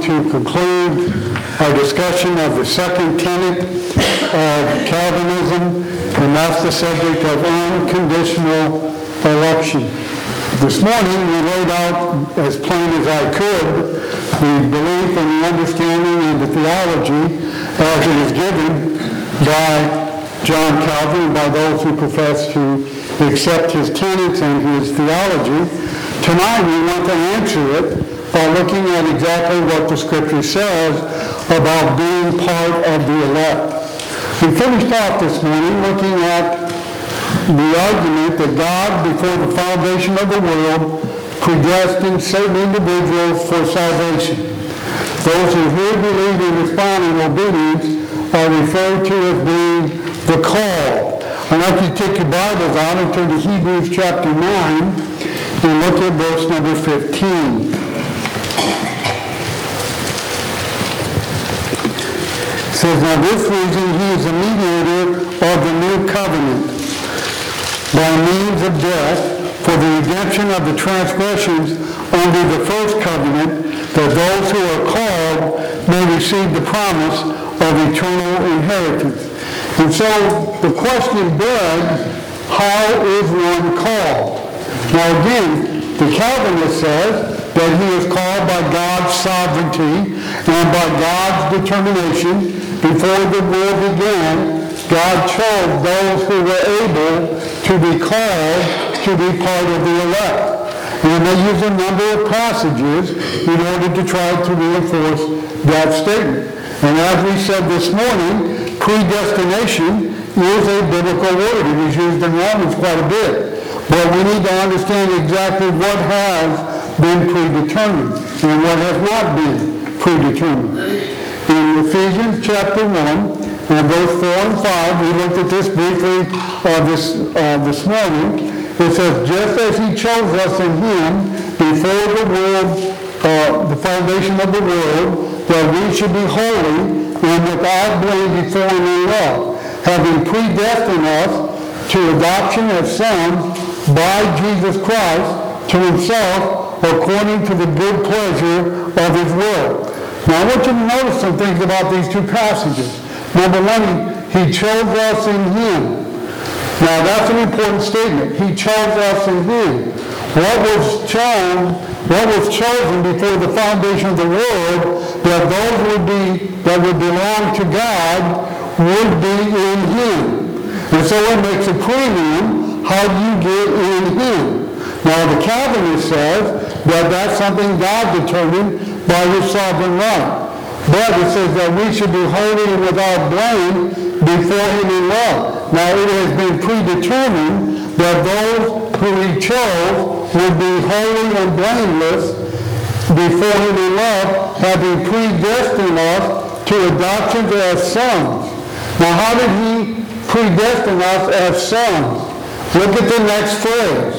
to conclude our discussion of the second tenet of Calvinism, and that's the subject of unconditional election. This morning we laid out as plain as I could the belief and the understanding and the theology as it is given by John Calvin, by those who profess to accept his tenets and his theology. Tonight we want to answer it by looking at exactly what the Scripture says about being part of the elect. We finished off this morning looking at the argument that God, before the foundation of the world, predestined certain individuals for salvation. Those who hear, believe, and respond in obedience are referred to as being the called. I'd like you to take your Bibles out and turn to Hebrews chapter 9 and look at verse number 15. It says, "Now this reason he is a mediator of the new covenant, by means of death, for the redemption of the transgressions under the first covenant, that those who are called may receive the promise of eternal inheritance." And so the question begs, how is one called? Now again, the Calvinist says that he is called by God's sovereignty and by God's determination. Before the world began, God chose those who were able to be called to be part of the elect. And they use a number of passages in order to try to reinforce that statement. And as we said this morning, predestination is a biblical word. It is used in Romans quite a bit. But we need to understand exactly what has been predetermined and what has not been predetermined. In Ephesians chapter 1 and verse 4 and 5, we looked at this briefly this morning. It says, "Just as he chose us in him before the world, the foundation of the world, that we should be holy and without blame before him in love, having predestined us to adoption as sons by Jesus Christ to himself, according to the good pleasure of his will." Now I want you to notice some things about these two passages. Number one, he chose us in him. Now that's an important statement. He chose us in him. What was chosen before the foundation of the world, that those that would belong to God would be in him. And so it makes a premium how you get in him. Now the Calvinist says that that's something God determined by his sovereign right. But it says that we should be holy and without blame before him in love. Now it has been predetermined that those who he chose would be holy and blameless before him in love, having predestined us to adoption as sons. Now how did he predestine us as sons? Look at the next phrase.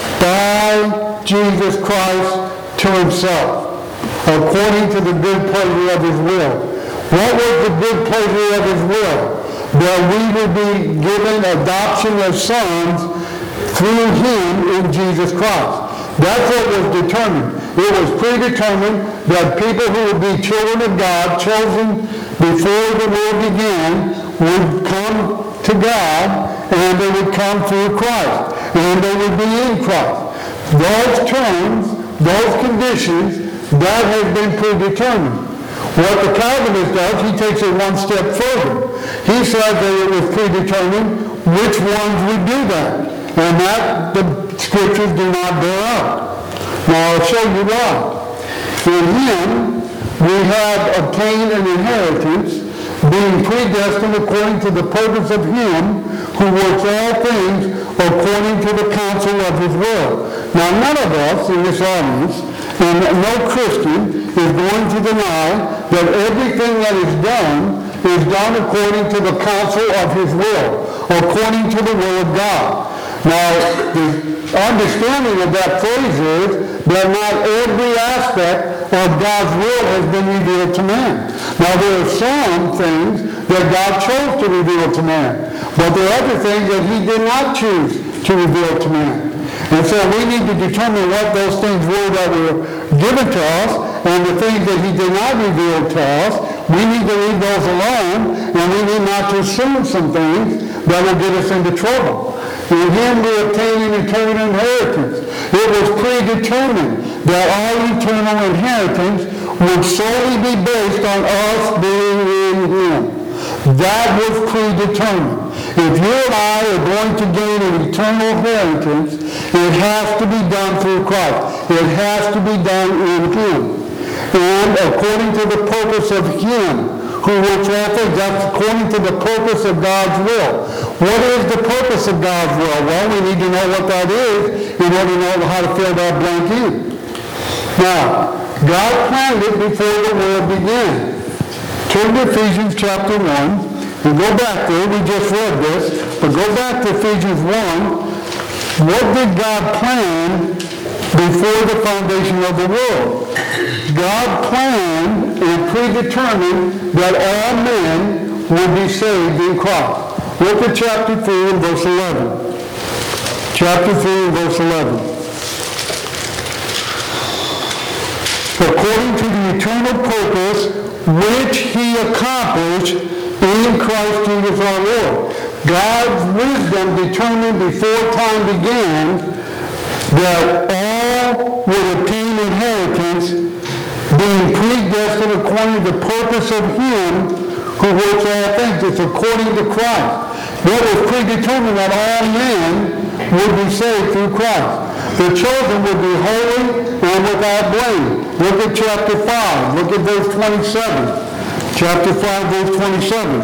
By Jesus Christ to himself, according to the good pleasure of his will. What was the good pleasure of his will? That we would be given adoption as sons through him in Jesus Christ. That's what was determined. It was predetermined that people who would be children of God, chosen before the world began, would come to God, and they would come through Christ, and they would be in Christ. Those terms, those conditions, that has been predetermined. What the Calvinist does, he takes it one step further. He says that it was predetermined which ones would do that, and that the Scriptures do not bear out. Now I'll show you why. In him, we have obtained an inheritance, being predestined according to the purpose of him who works all things according to the counsel of his will. Now none of us in this audience, and no Christian, is going to deny that everything that is done according to the counsel of his will, according to the will of God. Now, the understanding of that phrase is that not every aspect of God's will has been revealed to man. Now, there are some things that God chose to reveal to man, but there are other things that he did not choose to reveal to man. And so we need to determine what those things were that were given to us, on the things that he did not reveal to us, we need to leave those alone, and we need not to assume some things that will get us into trouble. In him we obtain an eternal inheritance. It was predetermined that our eternal inheritance would solely be based on us being in him. That was predetermined. If you and I are going to gain an eternal inheritance, it has to be done through Christ. It has to be done in him. And according to the purpose of him who works all things, that's according to the purpose of God's will. What is the purpose of God's will? Well, we need to know what that is in order to know how to fill that blank in. Now, God planned it before the world began. Turn to Ephesians chapter 1, and go back there. We just read this, but go back to Ephesians 1. What did God plan before the foundation of the world? God planned and predetermined that all men would be saved in Christ. Look at chapter 3 and verse 11. Chapter 3 and verse 11. According to the eternal purpose which he accomplished in Christ Jesus our Lord. God's wisdom determined before time began that all would obtain inheritance, being predestined according to the purpose of him who works all things. It's according to Christ. It was predetermined that all men would be saved through Christ. The chosen would be holy and without blame. Look at chapter 5. Look at verse 27. Chapter 5, verse 27.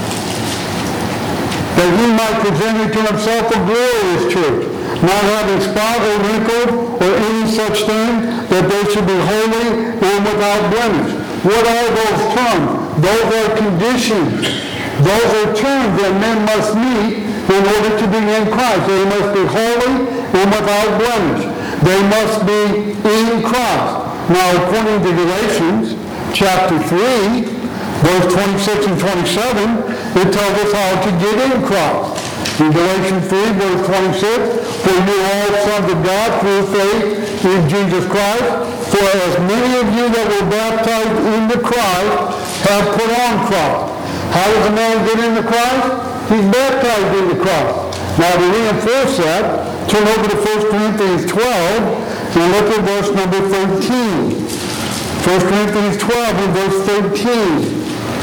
That he might present it to himself a glorious church, not having spot or wrinkle or any such thing, that they should be holy and without blemish. What are those terms? Those are conditions. Those are terms that men must meet in order to be in Christ. They must be holy and without blemish. They must be in Christ. Now, according to Galatians chapter 3, verse 26 and 27, it tells us how to get in Christ. In Galatians 3, verse 26, for you are all sons of God through faith in Jesus Christ. For as many of you that were baptized into Christ have put on Christ. How does a man get into Christ? He's baptized into Christ. Now, to reinforce that, turn over to 1 Corinthians 12 and look at verse number 13. 1 Corinthians 12 and verse 13.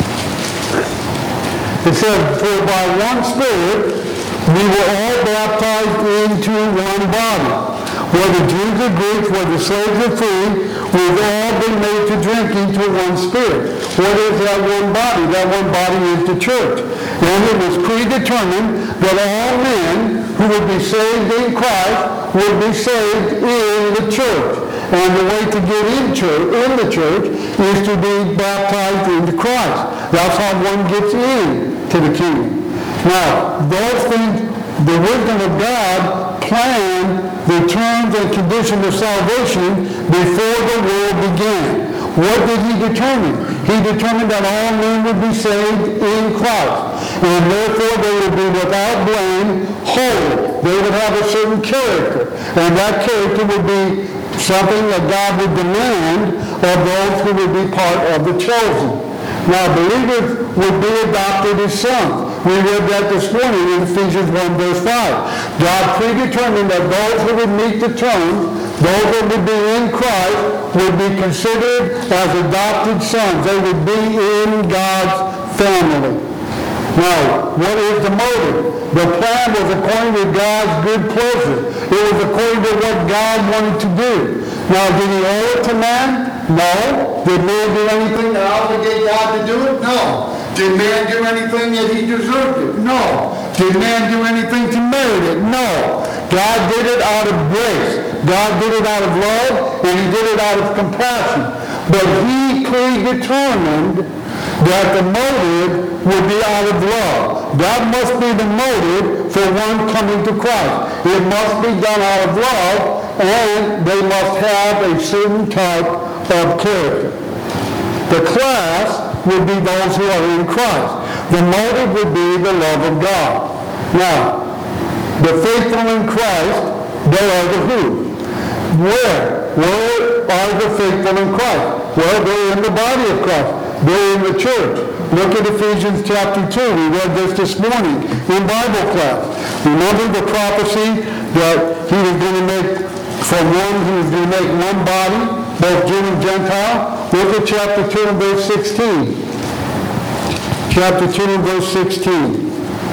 It says, for by one Spirit we were all baptized into one body. Whether Jews or Greeks, whether slaves or free, we've all been made to drink into one Spirit. What is that one body? That one body is the church. And it was predetermined that all men who would be saved in Christ would be saved in the church. And the way to get in the church is to be baptized into Christ. That's how one gets in to the kingdom. Now, those things, the wisdom of God planned the terms and conditions of salvation before the world began. What did he determine? He determined that all men would be saved in Christ. And therefore they would be without blame, holy. They would have a certain character. And that character would be something that God would demand of those who would be part of the chosen. Now, believers would be adopted as sons. We read that this morning in Ephesians 1, verse 5. God predetermined that those who would meet the terms, those that would be in Christ, would be considered as adopted sons. They would be in God's family. Now, what is the motive? The plan was according to God's good pleasure. It was according to what God wanted to do. Now, did he owe it to man? No. Did man do anything to obligate God to do it? No. Did man do anything that he deserved it? No. Did man do anything to merit it? No. God did it out of grace. God did it out of love, and he did it out of compassion. But he predetermined that the motive would be out of love. God must be the motive for one coming to Christ. It must be done out of love, and they must have a certain type of character. The class would be those who are in Christ. The motive would be the love of God. Now, the faithful in Christ, they are the who? Where are the faithful in Christ? Well, they're in the body of Christ. They're in the church. Look at Ephesians chapter 2. We read this morning in Bible class. Remember the prophecy that he was going to make, from one, he was going to make one body, both Jew and Gentile? Look at chapter 2 and verse 16. Chapter 2 and verse 16.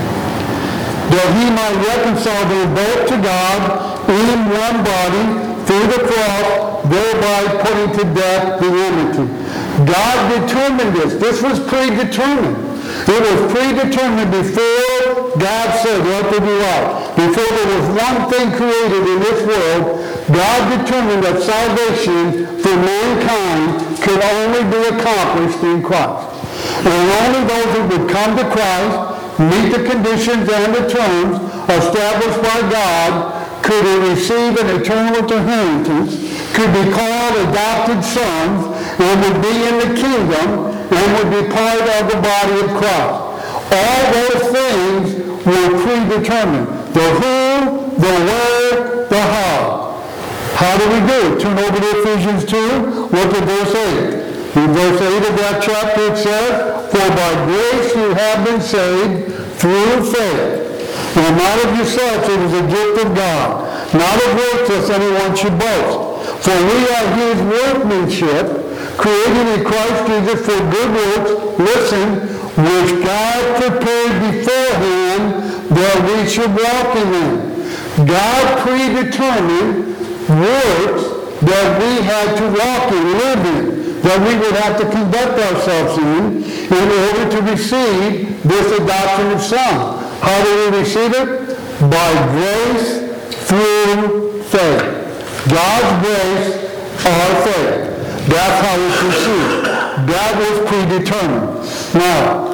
That he might reconcile them both to God in one body through the cross, thereby putting to death the enmity. God determined this. This was predetermined. It was predetermined before God said, let there be light. Before there was one thing created in this world, God determined that salvation for mankind could only be accomplished in Christ. And only those who would come to Christ, meet the conditions and the terms established by God, could receive an eternal inheritance, could be called adopted sons, and would be in the kingdom, and would be part of the body of Christ. All those things were predetermined. The who, the where, the how. How do we do it? Turn over to Ephesians 2. Look at verse 8. In verse 8 of that chapter it says, for by grace you have been saved through faith. And not of yourselves, it is a gift of God. Not of works, lest anyone should boast. For we are his workmanship, created in Christ Jesus for good works, listen, which God prepared beforehand that we should walk in them. God predetermined works that we had to walk in, live in, that we would have to conduct ourselves in order to receive this adoption of son. How do we receive it? By grace through faith. God's grace, our faith. That's how it's received. That was predetermined. Now,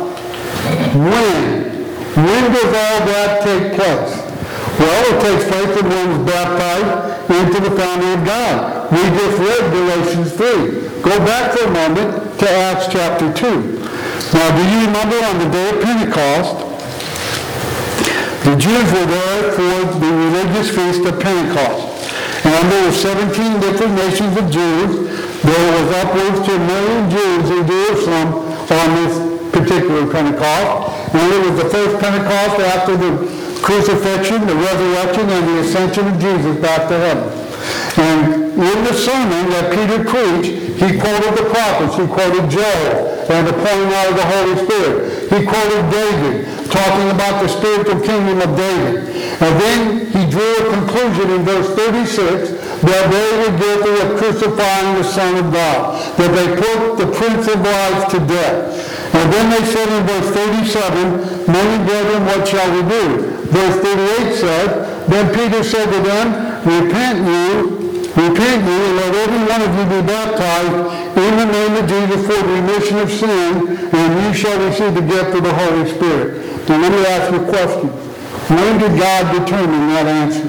when does all that take place? Well, it takes place when one is baptized into the family of God. We just read Galatians 3. Go back for a moment to Acts chapter 2. Now, do you remember on the day of Pentecost, the Jews were there for the religious feast of Pentecost. And there were 17 different nations of Jews. There was upwards to 1 million Jews in Jerusalem on this particular Pentecost. And it was the first Pentecost after the crucifixion, the resurrection, and the ascension of Jesus back to heaven. And in the sermon that Peter preached, he quoted the prophets. He quoted Joel and the pouring out of the Holy Spirit. He quoted David, talking about the spiritual kingdom of David. And then he drew a conclusion in verse 36 that they were guilty of crucifying the Son of God, that they put the Prince of Life to death. And then they said in verse 37, many brethren, what shall we do? Verse 38 said, then Peter said to them, repent you, and let every one of you be baptized in the name of Jesus for the remission of sin, and you shall receive the gift of the Holy Spirit. Now let me ask you a question. When did God determine that answer?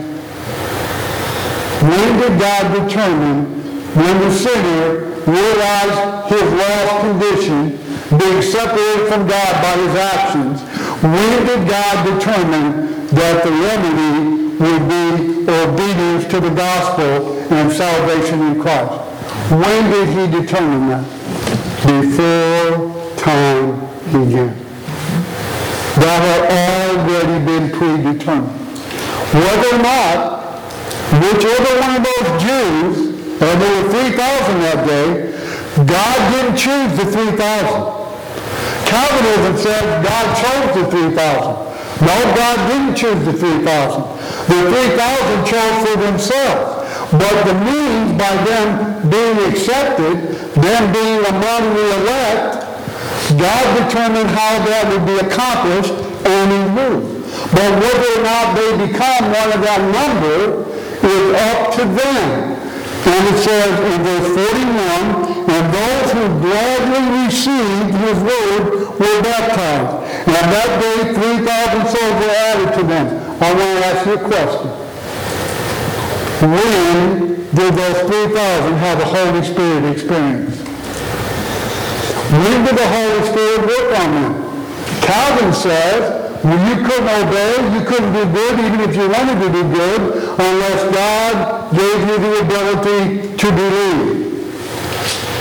When did God determine when the sinner realized his lost condition, being separated from God by his actions? When did God determine that the remedy would be obedience to the gospel and salvation in Christ? When did he determine that? Before time began. That had already been predetermined. Whether or not, whichever one of those Jews, and there were 3,000 that day, God didn't choose the 3,000. Calvinism says God chose the 3,000. No, God didn't choose the 3,000. The 3,000 chose for themselves. But the means by them being accepted, them being among the elect, God determined how that would be accomplished, and he knew. But whether or not they become one of that number is up to them. And it says in verse 41, and those who gladly received his word were baptized. And that day 3,000 souls were added to them. I want to ask you a question. When did those 3,000 have a Holy Spirit experience? When did the Holy Spirit work on them? Calvin says, well, you couldn't obey, you couldn't do good, even if you wanted to do good, unless God gave you the ability to believe.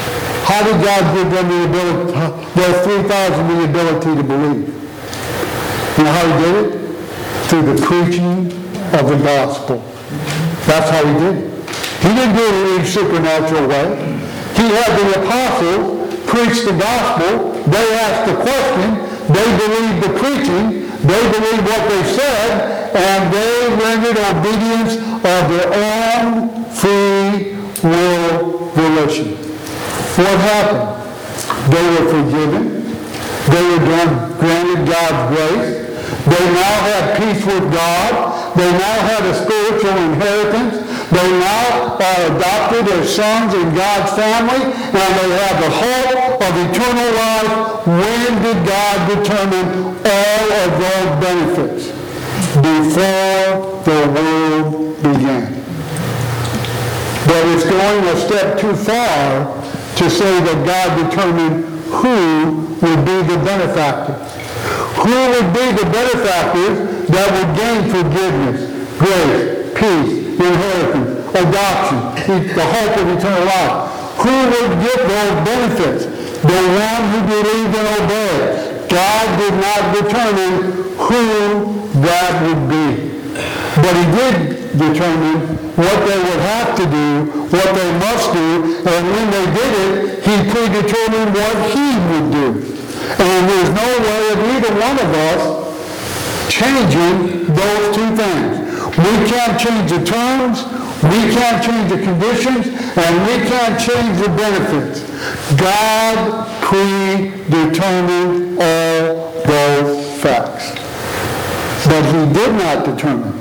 How did God give them the ability, those 3,000 the ability to believe? You know how he did it? Through the preaching of the gospel. That's how he did it. He didn't do it in a supernatural way. He had the apostles preach the gospel. They asked the question. They believed the preaching. They believed what they said. And they rendered obedience of their own free will volition. What happened? They were forgiven. They were granted God's grace. They now had peace with God. They now had a spiritual inheritance. They now are adopted as sons in God's family, and they have the hope of eternal life. When did God determine all of those benefits? Before the world began. But it's going a step too far to say that God determined who would be the benefactor. Who would be the benefactors that would gain forgiveness, grace, peace, inheritance, adoption, the hope of eternal life? Who would get those benefits? The one who believed and obeyed. God did not determine who that would be. But he did determine what they would have to do, what they must do, and when they did it, he predetermined what he would do. And there's no way of either one of us changing those two things. We can't change the terms, we can't change the conditions, and we can't change the benefits. God predetermined all those facts. But he did not determine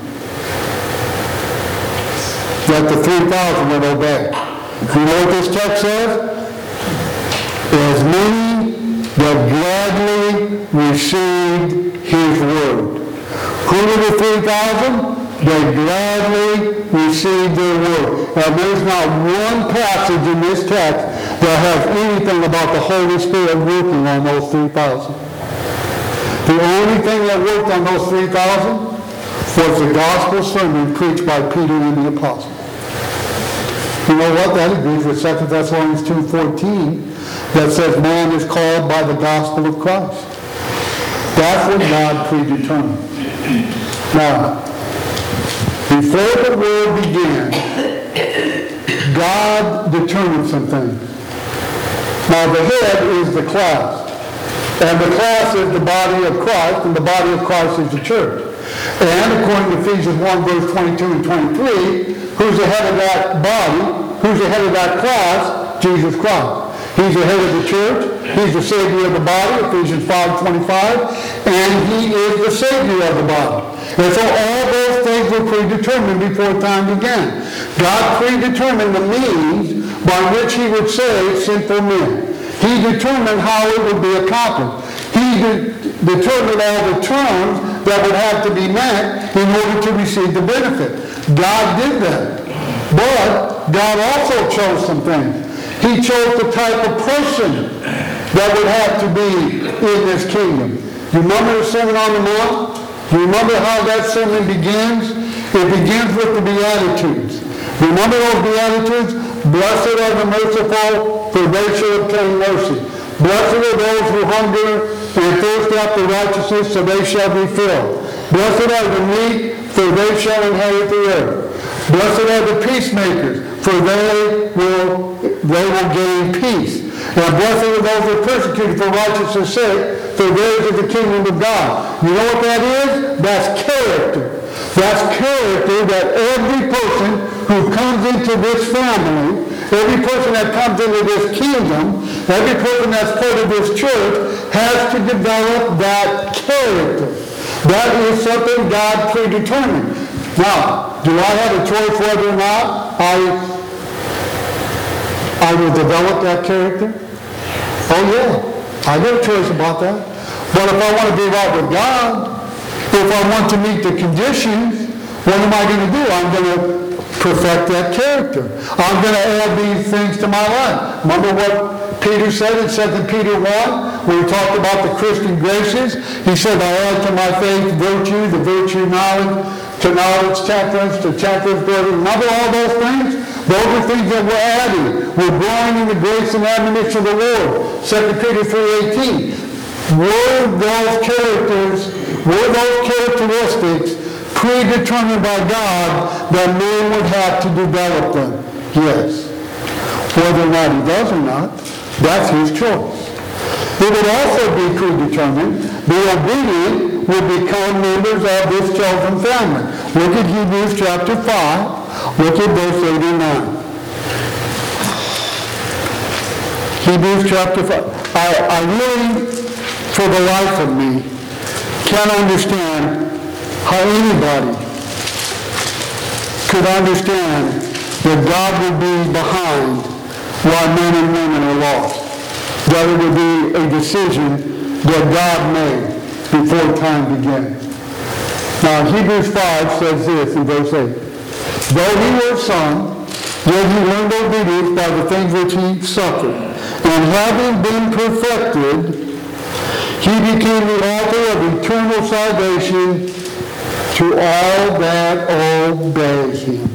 that the 3,000 would obey. You know what this text says? As many that gladly received his word. Who were the 3,000? They gladly received their word. And there's not one passage in this text that has anything about the Holy Spirit working on those 3,000. The only thing that worked on those 3,000 was the gospel sermon preached by Peter and the apostles. You know what? That agrees with 2 Thessalonians 2:14 that says man is called by the gospel of Christ. That's what God predetermined. Now, before the world began, God determined some things. Now, the head is the class. And the class is the body of Christ, and the body of Christ is the church. And according to Ephesians 1, verse 22 and 23, who's the head of that body? Who's the head of that class? Jesus Christ. He's the head of the church. He's the Savior of the body, Ephesians 5:25. And he is the Savior of the body. And so all those things were predetermined before time began. God predetermined the means by which he would save sinful men. He determined how it would be accomplished. He determined all the terms that would have to be met in order to receive the benefit. God did that. But God also chose some things. He chose the type of person that would have to be in this kingdom. You remember the Sermon on the Mount? You remember how that sermon begins? It begins with the Beatitudes. Remember those Beatitudes? Blessed are the merciful, for they shall obtain mercy. Blessed are those who hunger and thirst after righteousness, so they shall be filled. Blessed are the meek, for they shall inherit the earth. Blessed are the peacemakers, for they will gain peace. And blessed are those who are persecuted for righteousness' sake, for theirs is the kingdom of God. You know what that is? That's character. That's character that every person who comes into this family, every person that comes into this kingdom, every person that's part of this church has to develop that character. That is something God predetermined. Now, do I have a choice whether or not I will develop that character? Oh yeah, I have a choice about that. But if I want to be right with God, if I want to meet the conditions, what am I going to do? I'm going to perfect that character. I'm going to add these things to my life. Remember what Peter said in 2 Peter 1, when he talked about the Christian graces? He said, I add to my faith virtue, the virtue knowledge, to knowledge temperance, to temperance, remember all those things? Those are things that we're adding. We're growing in the grace and admonition of the Lord. 2 Peter 3:18. Were those characteristics predetermined by God that man would have to develop them? Yes. Whether or not he does or not, that's his choice. It would also be predetermined the obedient would become members of this chosen family. Look at Hebrews chapter 5. Look at verse 8 and 9. Hebrews chapter 5. I really, for the life of me, can't understand how anybody could understand that God would be behind why men and women are lost. That it would be a decision that God made before time began. Now Hebrews 5 says this in verse 8. Though he were a son, yet he learned obedience by the things which he suffered. And having been perfected, he became the author of eternal salvation to all that obey him.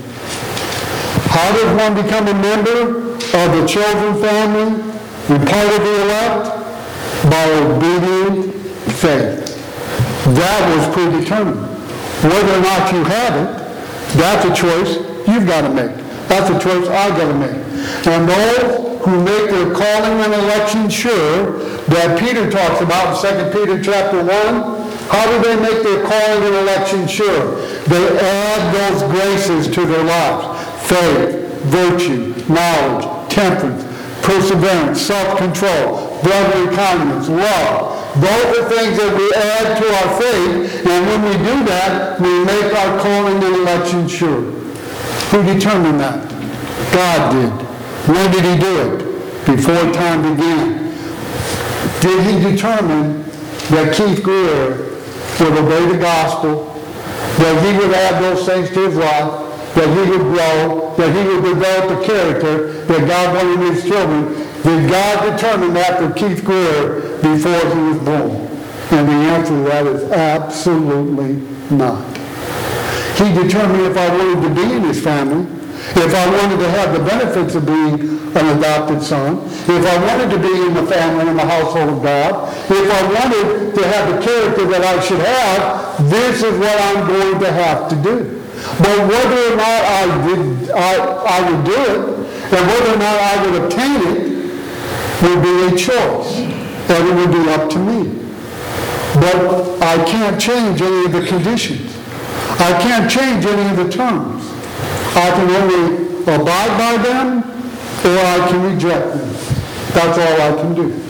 How does one become a member of the chosen family and part of the elect? By obedient faith. That was predetermined. Whether or not you have it, that's a choice you've got to make. That's a choice I've got to make. And those who make their calling and election sure, that Peter talks about in 2 Peter chapter 1, how do they make their calling and election sure? They add those graces to their lives. Faith, virtue, knowledge, temperance, perseverance, self-control, brotherly kindness, love. Those are things that we add to our faith, and when we do that, we make our calling and election sure. Who determined that? God did. When did he do it? Before time began. Did he determine that Keith Greer would obey the gospel, that he would add those things to his life, that he would grow, that he would develop the character that God wanted in his children? Did God determine that for Keith Greer before he was born? And the answer to that is absolutely not. He determined if I wanted to be in his family, if I wanted to have the benefits of being an adopted son, if I wanted to be in the family, in the household of God, if I wanted to have the character that I should have, this is what I'm going to have to do. But whether or not I would do it, and whether or not I would obtain it, would be a choice, and it would be up to me. But I can't change any of the conditions. I can't change any of the terms. I can only abide by them, or I can reject them. That's all I can do.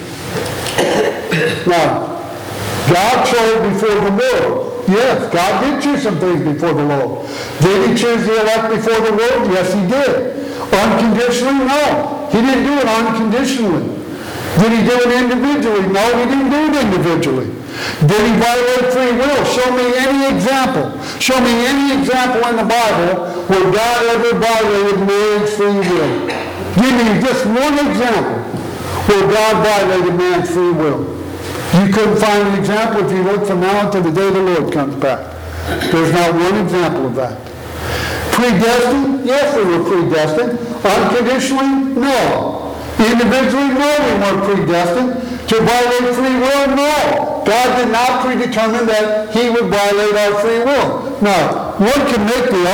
Now, God chose before the world. Yes, God did choose some things before the Lord. Did he choose the elect before the world? Yes, he did. Unconditionally? No. He didn't do it unconditionally. Did he do it individually? No, he didn't do it individually. Did he violate free will? Show me any example. Show me any example in the Bible where God ever violated man's free will. Give me just one example where God violated man's free will. You couldn't find an example if you look from now until the day the Lord comes back. There's not one example of that. Predestined? Yes, they were predestined. Unconditionally? No. Individually? No, we weren't predestined. To violate free will? No. God did not predetermine that he would violate our free will. Now, one can make the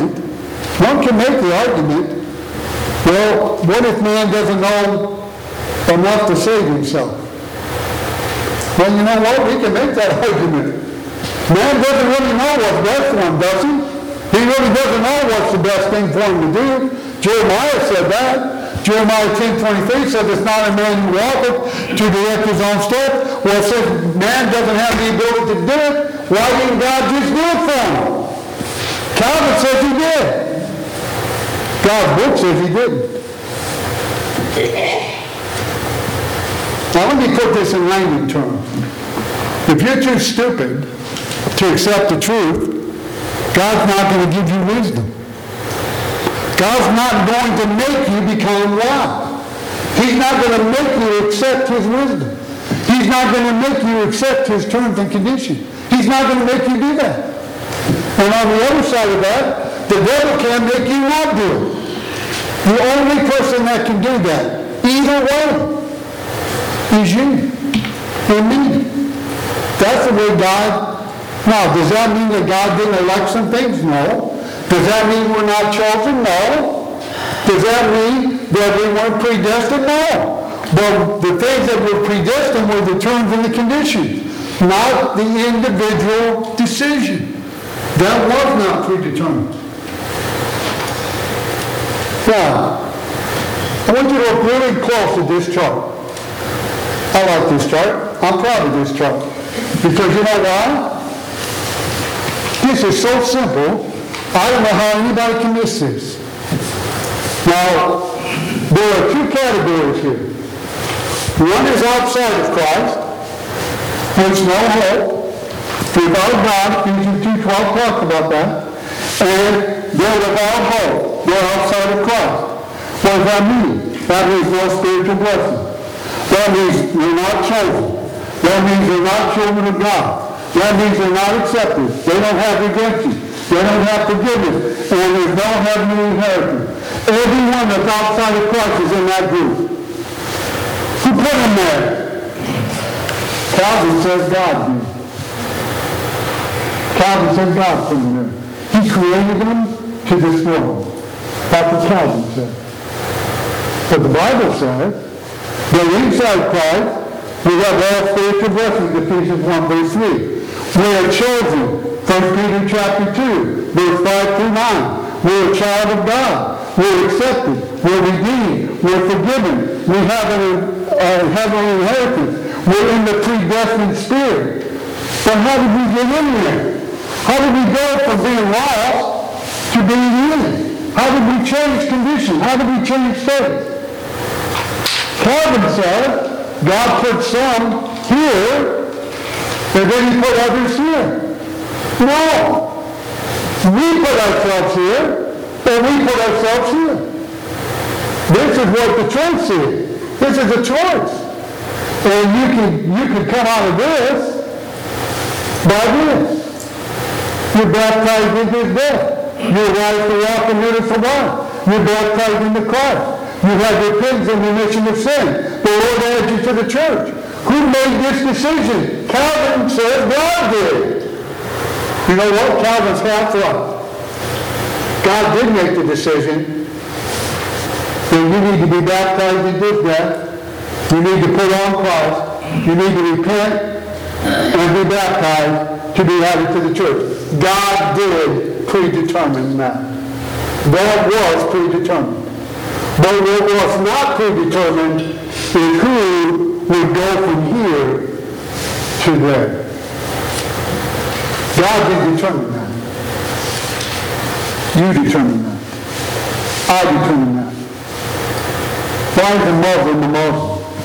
argument, well, what if man doesn't know enough to save himself? Well, you know what? We can make that argument. Man doesn't really know what's best for him, does he? He really doesn't know what's the best thing for him to do. Jeremiah said that. Jeremiah 10:23 says it's not a man who walketh to direct his own steps. Well, since man doesn't have the ability to do it, why didn't God just do it for him? Calvin says he did. God's book says he didn't. Now let me put this in layman terms. If you're too stupid to accept the truth, God's not going to give you wisdom. God's not going to make you become wise. He's not going to make you accept his wisdom. He's not going to make you accept his terms and conditions. He's not going to make you do that. And on the other side of that, the devil can make you not do it. The only person that can do that, either way, is you and me. That's the way God. Now, does that mean that God didn't elect some things? No. Does that mean we're not chosen? No. Does that mean that we weren't predestined? No. But the things that were predestined were the terms and the conditions, not the individual decision. That was not predetermined. Now, I want you to look really close at this chart. I like this chart. I'm proud of this chart. Because you know why? This is so simple, I don't know how anybody can miss this. Now, there are two categories here. One is outside of Christ, which no hope, without God, Ephesians 2:12 talks about that, and they're without hope, they're outside of Christ. What does that mean? That means no spiritual blessing. That means you're not chosen. That means you're not children of God. That means they're not accepted. They don't have redemption. They don't have forgiveness. And there's no heavenly inheritance. Everyone that's outside of Christ is in that group. Who put them there? Calvin says God did. Calvin says God put them there. He created them to destroy them. That's what Calvin said. But the Bible says that inside Christ we have all spiritual blessings, Ephesians 1 verse 3. We are chosen, 1 Peter chapter 2, verse 5 through 9. We're a child of God. We're accepted. We're redeemed. We're forgiven. We have a heavenly inheritance. We're in the predestined spirit. But how did we get in there? How did we go from being lost to being in? How did we change condition? How did we change status? Calvin said, God put some here, and then he put others here. No. We put ourselves here, and we put ourselves here. This is what the choice is. This is a choice. And you can come out of this by this. You're baptized in his death. You're rise to walk in newness of life. You're baptized into Christ. You have repentance and remission of sin. The Lord added you to the church. Who made this decision? Calvin says God did. You know what? Calvin's half right. God did make the decision that you need to be baptized in his death. You need to put on Christ. You need to repent and be baptized to be added to the church. God did predetermine that. That was predetermined. But what was not predetermined is who would go from here to there. God did determine that. You determine that. I determine that. Why is a Muslim a Muslim?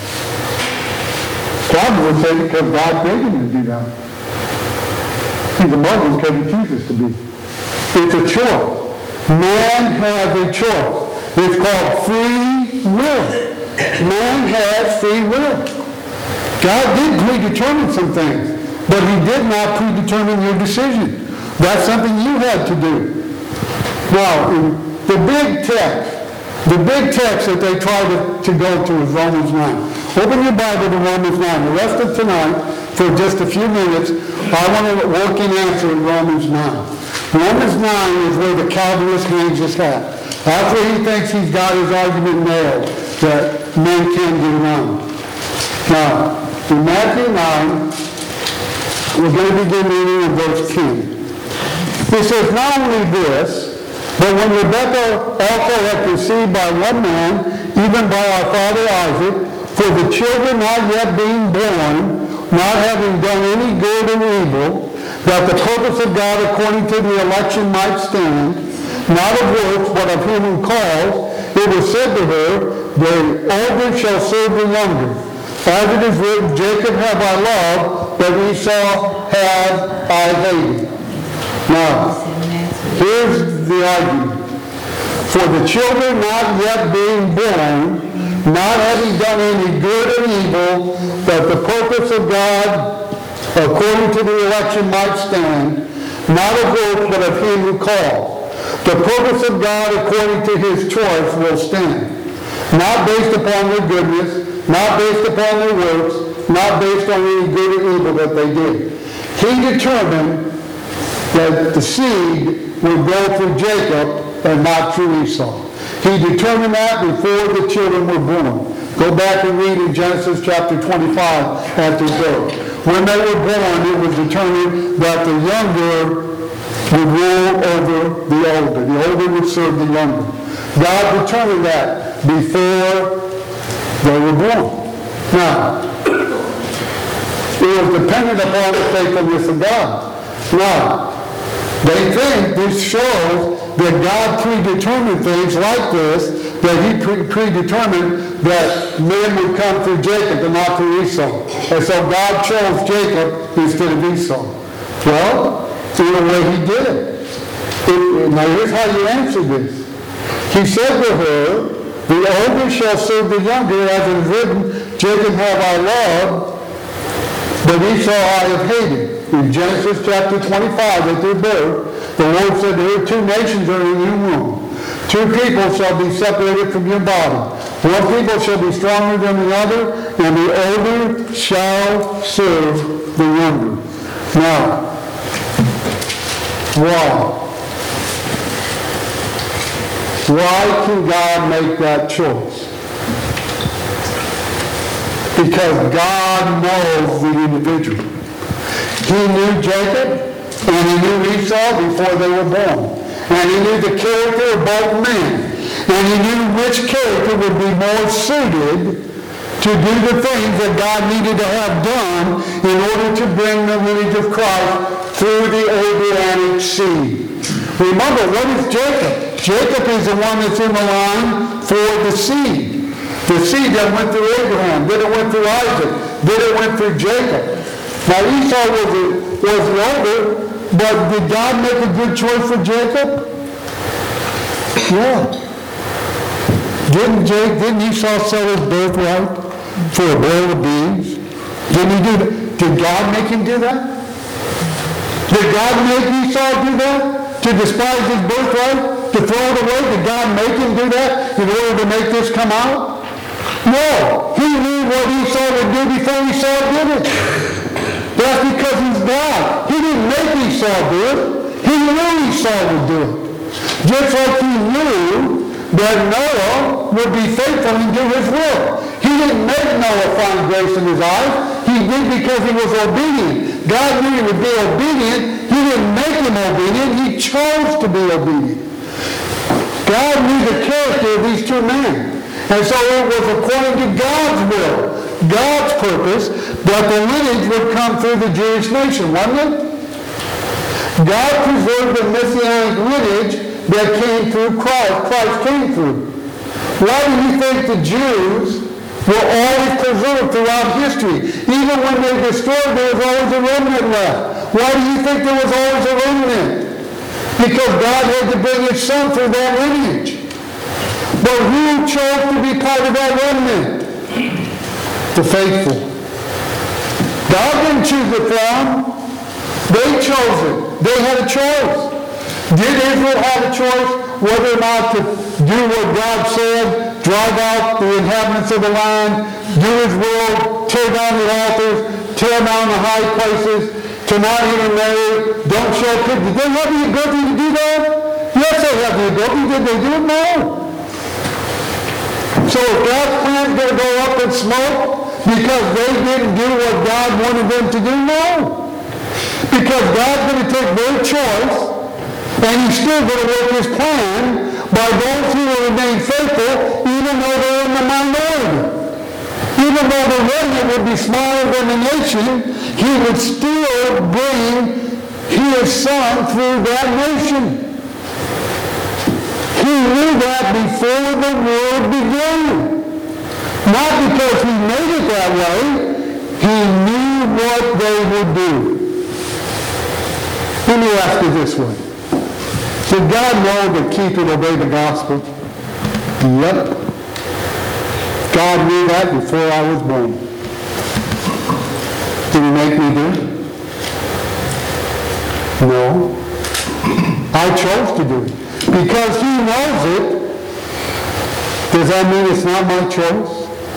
God would say because God made him to do that. He's a Muslim because he chooses to be. It's a choice. Man has a choice. It's called free will. Man has free will. God did predetermine some things, but he did not predetermine your decision. That's something you had to do. Now, the big text that they try to go to is Romans 9. Open your Bible to Romans 9. The rest of tonight, for just a few minutes, I want to work in answer in Romans 9. Romans 9 is where the Calvinist hangs his hat. After he thinks he's got his argument nailed, that men can get around. Now, in Matthew 9, we're going to begin reading in verse 10. It says, not only this, but when Rebekah also had conceived by one man, even by our father Isaac, for the children not yet being born, not having done any good or evil, that the purpose of God according to the election might stand, not of works, but of him who calls, it was said to her, the older shall serve the younger. As it is written, Jacob have I loved, but Esau have I hated. Now, here's the argument. For the children not yet being born, not having done any good or evil, that the purpose of God according to the election might stand, not of works, but of him who called. The purpose of God according to his choice will stand. Not based upon their goodness, not based upon their works, not based on any good or evil that they did. He determined that the seed would go through Jacob and not through Esau. He determined that before the children were born. Go back and read in Genesis chapter 25 at their birth. When they were born, it was determined that the younger would rule over the older. The older would serve the younger. God determined that before they were born. Now, it was dependent upon the faithfulness of God. Now, they think this shows that God predetermined things like this, that he predetermined that men would come through Jacob and not through Esau. And so God chose Jacob instead of Esau. Well, in a way he did. Now here's how you answer this. He said to her, the older shall serve the younger, as it is written, Jacob have I loved, but Esau I have hated. In Genesis chapter 25, at their birth, the Lord said, there are two nations are in your womb. Two people shall be separated from your body. One people shall be stronger than the other, and the older shall serve the younger. Now, why? Why can God make that choice? Because God knows the individual. He knew Jacob and he knew Esau before they were born. And he knew the character of both men. And he knew which character would be more suited to do the things that God needed to have done in order to bring the lineage of Christ through the Abrahamic seed. Remember, what is Jacob? Jacob is the one that's in the line for the seed. The seed that went through Abraham, then it went through Isaac, then it went through Jacob. Now Esau was the older, but did God make a good choice for Jacob? Yeah. Didn't Esau sell his birthright for a bowl of beans? Didn't he do that? Did God make him do that? Did God make Esau do that? To despise his birthright? To throw it away? Did God make him do that in order to make this come out? No. He knew what Esau would do before Esau did it. That's because he's God. He didn't make Esau do it. He knew Esau would do it. Just like he knew that Noah would be faithful and do his will. He didn't make Noah find grace in his eyes. He did because he was obedient. God knew he would be obedient. He didn't make him obedient. He chose to be obedient. God knew the character of these two men. And so it was according to God's will, God's purpose, that the lineage would come through the Jewish nation, wasn't it? God preserved the Messianic lineage that came through Christ. Christ came through. Why do you think the Jews were always preserved throughout history? Even when they destroyed, there was always a remnant left. Why do you think there was always a remnant? Because God had to bring his son through that lineage. But who chose to be part of that remnant? The faithful. God didn't choose it for them. They chose it. They had a choice. Did Israel have a choice whether or not to do what God said, drive out the inhabitants of the land, do his will, tear down the altars, tear down the high places, to not intermarry, don't show kids? Did they have the ability to do that? Yes, they have the ability. Did they do it? No. So if God's plan's going to go up in smoke because they didn't do what God wanted them to do? No. Because God's going to take their choice, and he's still going to work his plan by those who will remain faithful, even though they're in the minority. Even though the remnant would be smaller than the nation, he would still bring his son through that nation. He knew that before the world began. Not because he made it that way. He knew what they would do. Let me ask you this way. Did God know that keep and obey the gospel? Yep. God knew that before I was born. Did he make me do it? No. I chose to do it. Because he knows it, does that mean it's not my choice?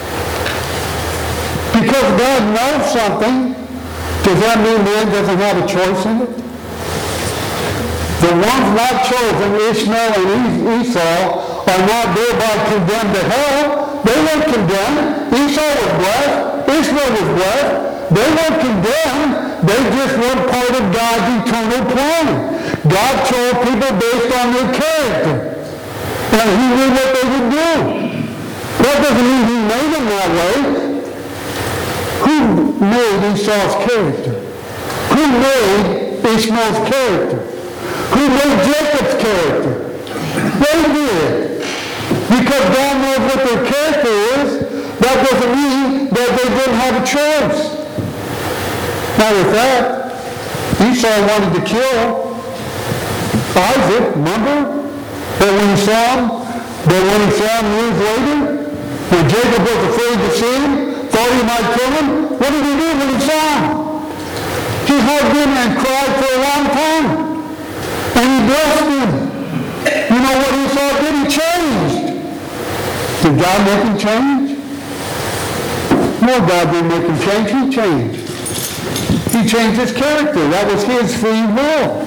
Because God knows something, does that mean man doesn't have a choice in it? The ones not chosen, Ishmael and Esau, are not thereby condemned to hell. They weren't condemned. Esau was blessed. Ishmael was blessed. They weren't condemned. They just weren't part of God's eternal plan. God chose people based on their character. And he knew what they would do. That doesn't mean he made them that way. Who made Esau's character? Who made Ishmael's character? Who made Jacob's character? They did. Because God knows what their character is, that doesn't mean that they didn't have a choice. Now with that, Esau wanted to kill Isaac, remember? But when he saw him years later, when Jacob was afraid to see him, thought he might kill him, what did he do when he saw him? He hugged him and cried for a long time. And he blessed him. You know what Esau did? He changed. Did God make him change? No, God didn't make him change. He changed. He changed his character. That was his free will.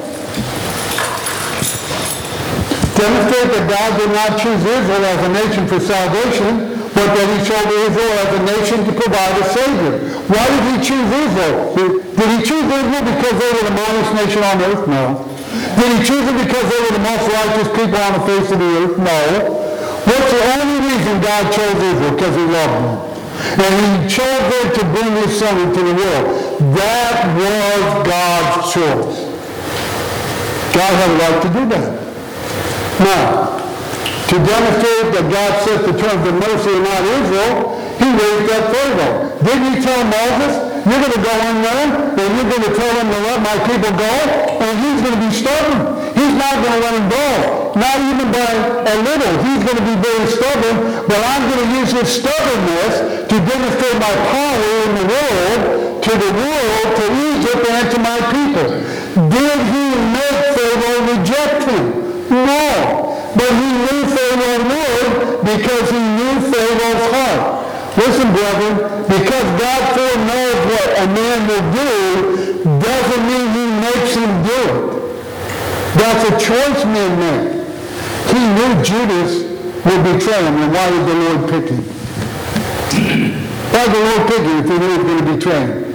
Demonstrate that God did not choose Israel as a nation for salvation, but that he chose Israel as a nation to provide a Savior. Why did he choose Israel? Did he choose Israel because they were the mightiest nation on earth? No. Did he choose them because they were the most righteous people on the face of the earth? No. What's the only reason God chose Israel? Because he loved them. And he chose them to bring his son into the world. That was God's choice. God had a right to do that. Now, to demonstrate that God set the terms of mercy and not Israel, he raised up Pharaoh. Didn't he tell Moses, you're going to go in there and you're going to tell them to let my people go? And he's going to be stubborn. He's not going to let him go. Not even by a little. He's going to be very stubborn, but I'm going to use his stubbornness to demonstrate my power in the world, to Egypt, and to my people. Did he make Pharaoh reject him? No. But he knew Pharaoh would because he knew Pharaoh's heart. Listen, brethren, because God foreknows what a man will do doesn't mean he makes him do it. That's a choice men make. He knew Judas would betray him, and why did the Lord pick him? Why did the Lord pick him if he knew he was going to betray him?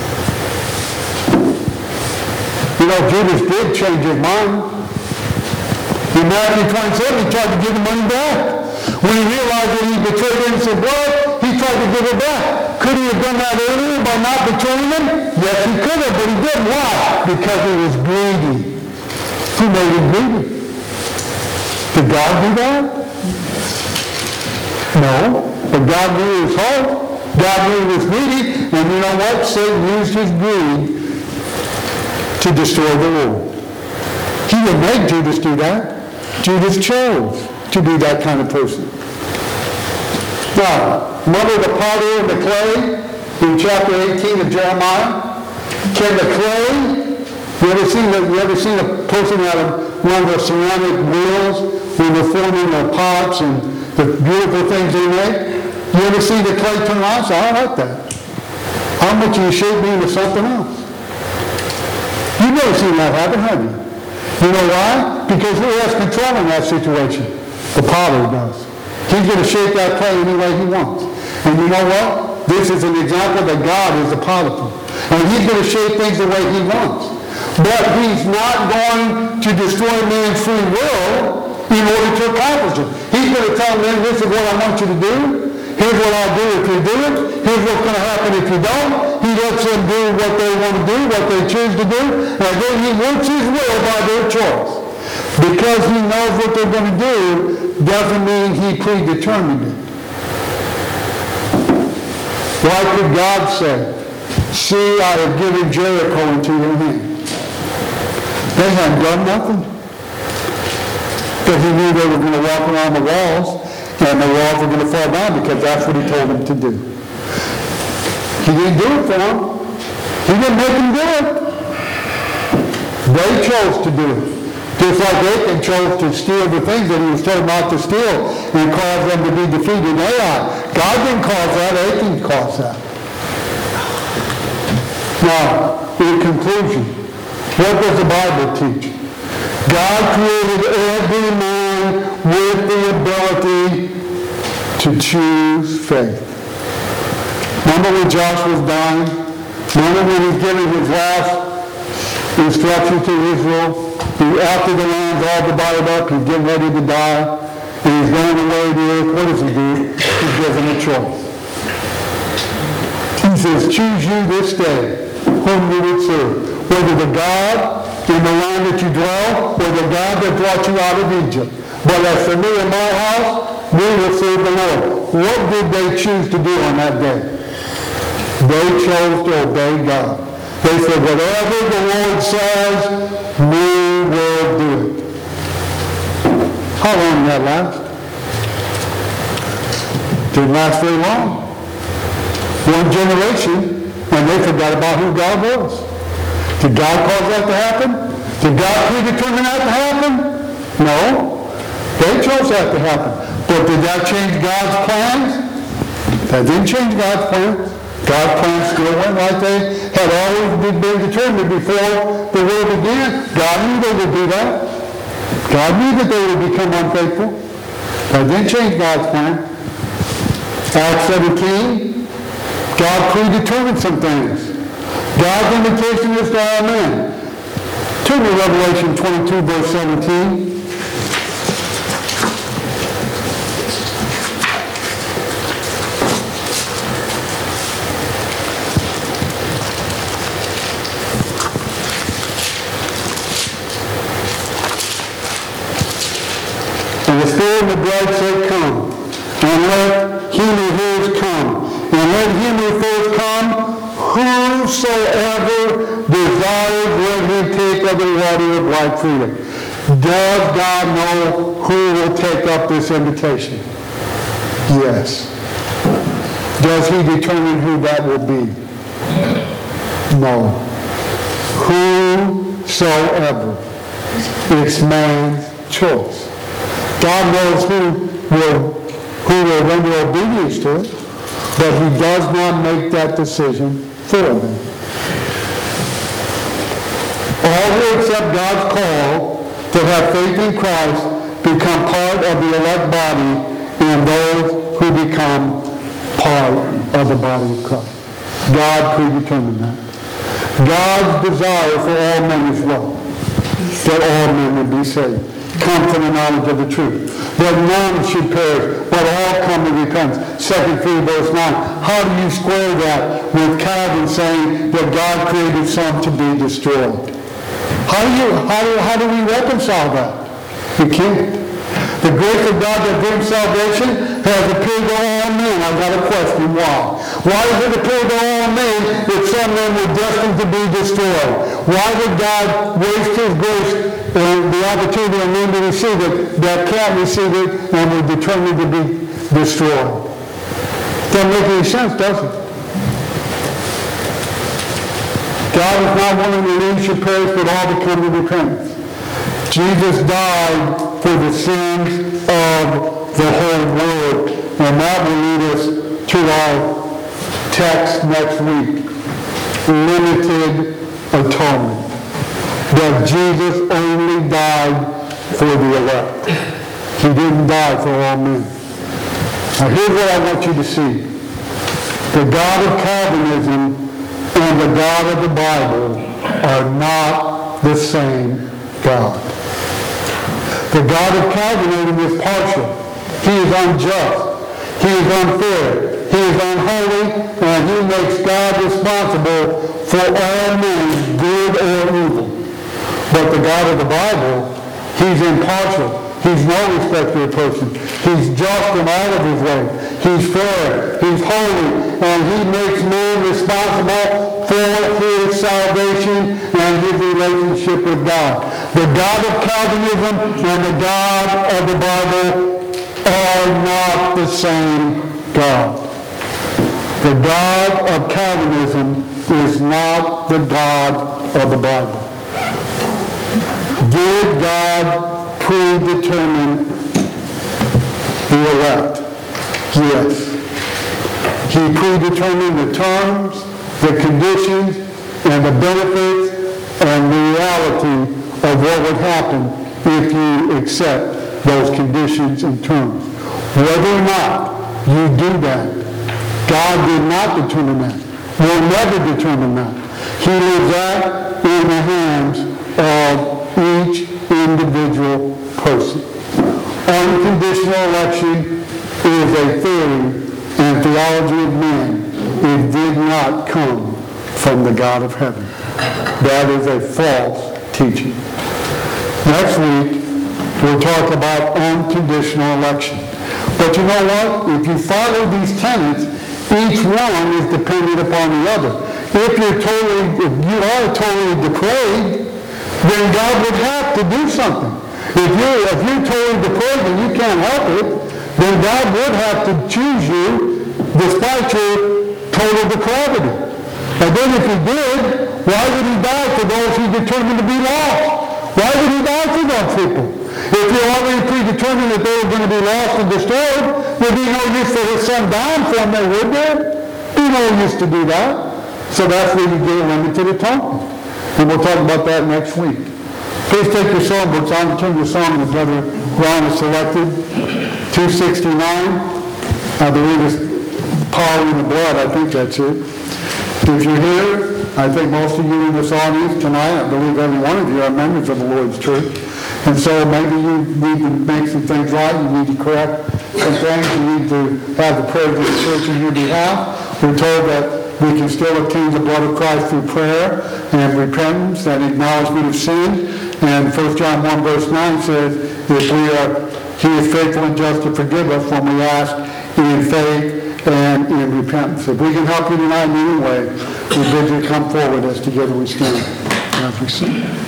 You know, Judas did change his mind. In Matthew 27, he tried to give the money back. When he realized that he betrayed innocent blood, he tried to give it back. Could he have done that earlier by not betraying him? Yes, he could have, but he didn't. Why? Because he was greedy. Who made him greedy? Did God do that? No. But God knew his heart. God knew he was greedy. And you know what? Satan used his greed to destroy the world. He didn't make Judas do that. Judas chose to be that kind of person. Now, remember the potter and the clay in chapter 18 of Jeremiah? Can the clay, you ever seen a person out of one of the ceramic wheels when they're forming their pots and the beautiful things they make? You ever see the clay turn on? So I like that. How much you shape me into something else? You've never seen that happen, have you? You know why? Because who has control in that situation? The potter does. He's going to shape that clay any way he wants. And you know what? This is an example that God is the potter. And he's going to shape things the way he wants. But he's not going to destroy man's free will in order to accomplish it. He's going to tell men, this is what I want you to do. Here's what I'll do if you do it. Here's what's going to happen if you don't. He lets them do what they want to do, what they choose to do, and then he works his will by their choice. Because he knows what they're going to do doesn't mean he predetermined it. Why could God say, see, I have given Jericho into your hand? They hadn't done nothing. Because he knew they were going to walk around the walls, and the walls were going to fall down because that's what he told them to do. He didn't do it for them. He didn't make them do it. They chose to do it. Just like Achan chose to steal the things that he was told not to steal and cause them to be defeated in Ai. God didn't cause that, Achan caused that. Now, in conclusion, what does the Bible teach? God created every man with the ability to choose faith. Remember when Joshua was dying? Remember when he was giving his last instruction to Israel? After the land's all divided up, he's getting ready to die, and he's going away to earth. What does he do? He gives them a choice. He says, choose you this day whom you would serve, whether the God in the land that you dwell, or the God that brought you out of Egypt. But as for me and my house, we will serve the Lord. What did they choose to do on that day? They chose to obey God. They said, whatever the Lord says, we will do it. How long did that last? Didn't last very long. One generation, and they forgot about who God was. Did God cause that to happen? Did God predetermine that to happen? No. They chose that to happen. But did that change God's plans? That didn't change God's plans. God's plans still went like they had always been determined before the world began. God knew they would do that. God knew that they would become unfaithful. That didn't change God's plan. Acts 17, God predetermined some things. God's invitation is to all men. Turn to Revelation 22, verse 17. And the Spirit and the bride say, come. And let him who hears come. And let him who thirsts come. Whosoever desires, let him take of the water of life freely. Does God know who will take up this invitation? Yes. Does he determine who that will be? No. Whosoever. It's man's choice. God knows who will render obedience to it, but he does not make that decision for them. All who accept God's call to have faith in Christ become part of the elect body, and those who become part of the body of Christ. God predetermined that. God's desire for all men is what? That all men would be saved. Come to the knowledge of the truth. That none should perish, but all come to repentance. 2 Peter verse 9. How do you square that with Calvin saying that God created some to be destroyed? How do we reconcile that? We can't. The grace of God that brings salvation has appeared to all men. I've got a question. Why? Why does it appear to all men that some men were destined to be destroyed? Why would God waste his grace and the opportunity and men to receive it that can't receive it and are determined to be destroyed? Doesn't make any sense, does it? God is not willing that any should perish, but all to come to repentance. Jesus died for the sins of the whole world. And that will lead us to our text next week. Limited atonement. That Jesus only died for the elect. He didn't die for all men. Now here's what I want you to see. The God of Calvinism and the God of the Bible are not the same God. The God of Calvinism is partial. He is unjust. He is unfair. He is unholy, and he makes God responsible for all men, good or evil. But the God of the Bible, he's impartial. He's no respecter of person. He's just in all of his ways. He's fair. He's holy. And he makes man responsible for his salvation and his relationship with God. The God of Calvinism and the God of the Bible are not the same God. The God of Calvinism is not the God of the Bible. Did God predetermine the elect? Yes. He predetermined the terms, the conditions, and the benefits, and the reality of what would happen if you accept those conditions and terms. Whether or not you do that, God did not determine that. Will never determine that. He leaves that in the hands of each individual person. Unconditional election is a theory and theology of man. It did not come from the God of heaven. That is a false teaching. Next week, we'll talk about unconditional election. But you know what? If you follow these tenets, each one is dependent upon the other. If you are totally depraved, then God would have to do something. If you're totally depraved and you can't help it, then God would have to choose you despite your total depravity. And then if he did, why would he die for those he determined to be lost? Why would he die for those people? If you already predetermined that they were going to be lost and destroyed, there'd be no use for his son dying for them, would there? Be no use to do that. So that's where you get limited atonement. And we'll talk about that next week. Please take your psalm books. I'm going to turn your psalm that Brother Ron has selected. 269. I believe it's power in the blood. I think that's it. If you're here, I think most of you in this audience tonight, I believe every one of you are members of the Lord's church. And so maybe you need to make some things right. You need to correct some things. You need to have the prayers of the church on your behalf. We're told that we can still obtain the blood of Christ through prayer and repentance and acknowledgement of sin. And 1 John 1 verse 9 says, He is faithful and just to forgive us when we ask in faith and in repentance. If we can help you tonight in any way, we bid you to come forward as together we stand as we sing.